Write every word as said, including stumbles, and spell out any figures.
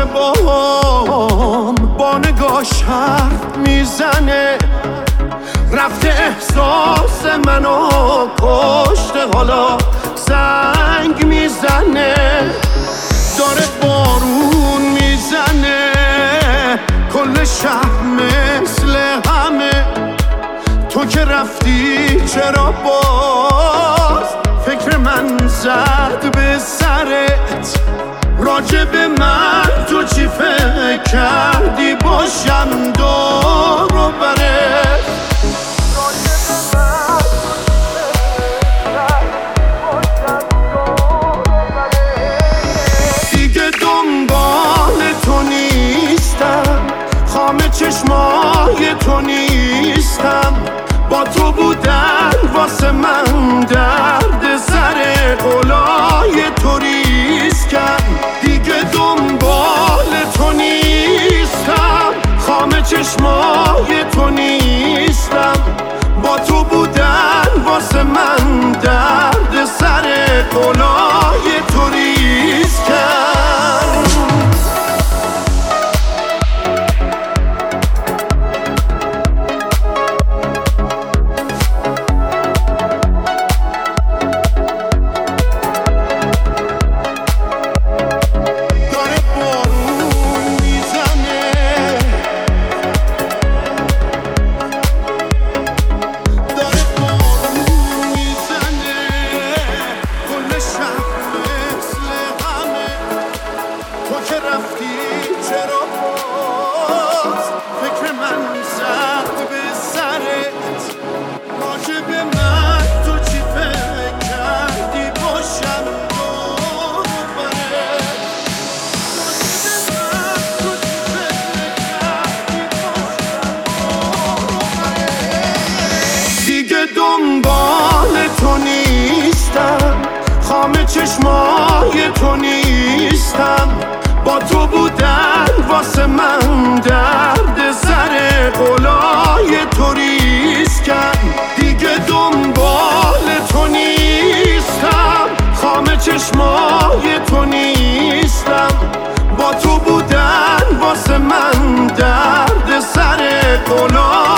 باهام با نگاش حرف میزنه، رفته احساس منو کشته، حالا زنگ میزنه، داره بارون میزنه، کل شهر مثل همه. تو که رفتی چرا باز فکر من زد به سرت؟ راجب من تو چی فکر کردی باشم دور و برت؟ دیگه دنبال تو نیستم، خامه چشمای تو نیستم، با تو بودن واسه من درد سر قلای تو ریسکم. دیگه دنبال تو نیستم، خامه چشمای تو نیستم، با تو بودن واسه من درد سر قلای تو ریسکم. چرا باز فکر من زد به سرت؟ راجب من تو چی فکر کردی باشم دور و برت؟ راجب من تو چی فکر کردی باشم دور و برت؟ دیگه دنبال تو نیستم، خامه چشمای تو نیستم، با تو بودن واسه من درد سر قلای تو ریسکم. دیگه دنبال تو نیستم، خامه چشمای تو نیستم، با تو بودن واسه من درد سر قلای